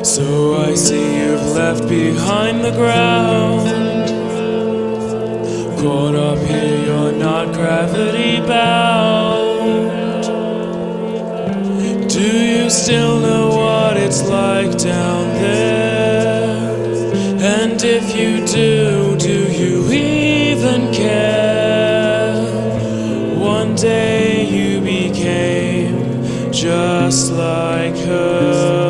So I see you've left behind the ground. Caught up here, you're not gravity bound. Do you still know what it's like down there? And if you do you even care? One day you became just like her.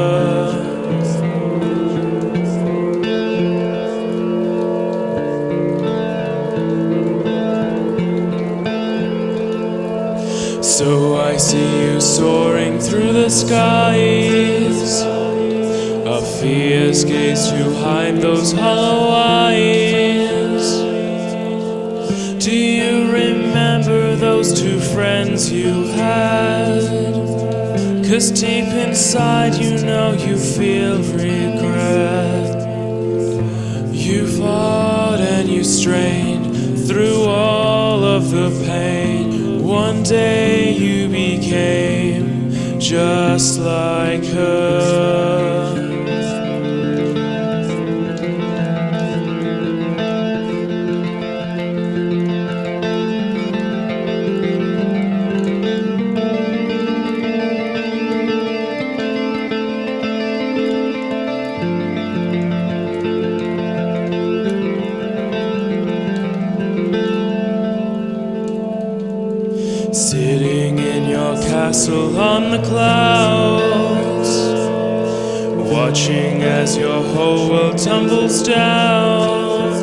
So I see you soaring through the skies. A fierce gaze to hide those hollow eyes. Do you remember those two friends you had? 'Cause deep inside you know you feel regret. You fought and you strained through all of the pain. One day you became just like her. Sitting in your castle on the clouds, watching as your whole world tumbles down.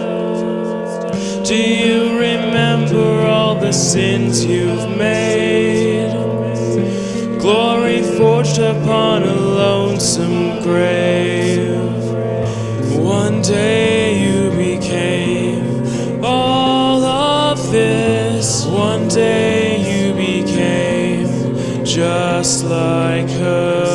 Do you remember all the sins you've made? Glory forged upon a lonesome grave. One day you became all of this. One day you became just like her.